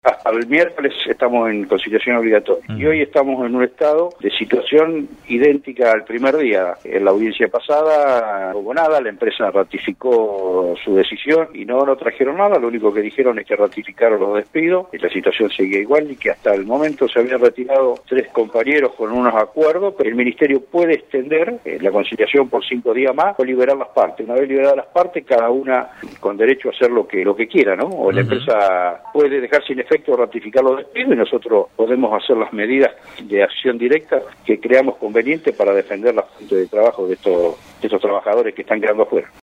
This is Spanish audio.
Hasta el miércoles estamos en conciliación obligatoria y hoy estamos en un estado de situación idéntica al primer día. En la audiencia pasada no hubo nada, la empresa ratificó su decisión y no trajeron nada, lo único que dijeron es que ratificaron los despidos, y la situación seguía igual y que hasta el momento se habían retirado 3 compañeros con unos acuerdos, pero el Ministerio puede extender la conciliación por 5 días más o liberar las partes. Una vez liberadas las partes, cada una con derecho a hacer lo que quiera, ¿no? O la empresa puede dejar sin efecto ratificar los despidos y nosotros podemos hacer las medidas de acción directa que creamos conveniente para defender la fuente de trabajo de estos trabajadores que están quedando afuera.